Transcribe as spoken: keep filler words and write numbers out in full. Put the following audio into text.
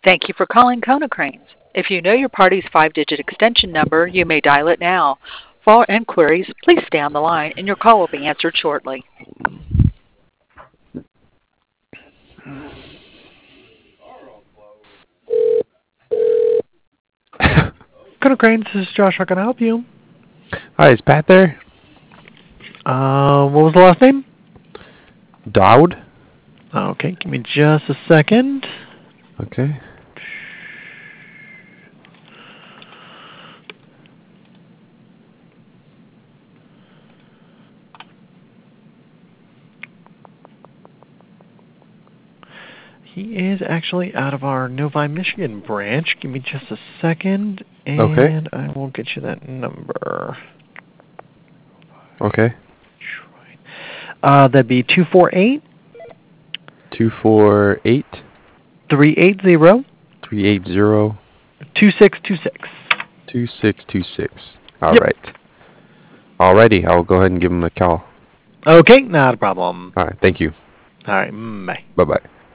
Thank you for calling Konecranes. If you know your party's five-digit extension number, you may dial it now. For all inquiries, please stay on the line and your call will be answered shortly. Konecranes, this is Josh. How can I help you? Hi, is Pat there? Uh, what was the last name? Dowd? Okay, give me just a second. Okay. He is actually out of our Novi, Michigan branch. Give me just a second, and Okay. I will get you that number. Okay. Uh, that'd be two four eight, Two four eight three eight zero, three eight zero two six two six. two six two six. All Yep. right. Alrighty, I'll go ahead and give him a call. Okay, not a problem. All right. Thank you. All right, mm, bye. Bye bye.